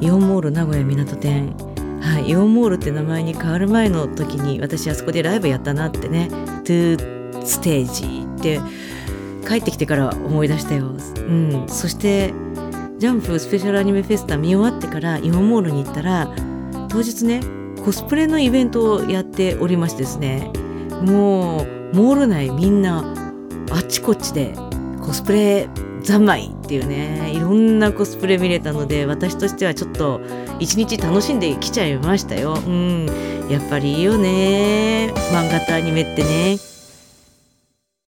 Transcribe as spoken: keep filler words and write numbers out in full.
イオンモール名古屋港店、はい、イオンモールって名前に変わる前の時に私あそこでライブやったなってね、トゥーステージって帰ってきてから思い出したよ、うん、そしてジャンプスペシャルアニメフェスタ見終わってからイオンモールに行ったら当日ねコスプレのイベントをやっておりましてですね、もうモール内みんなあっちこっちでコスプレ三昧っていうね、いろんなコスプレ見れたので私としてはちょっと一日楽しんできちゃいましたよ、うん、やっぱりいいよね漫画とアニメってね。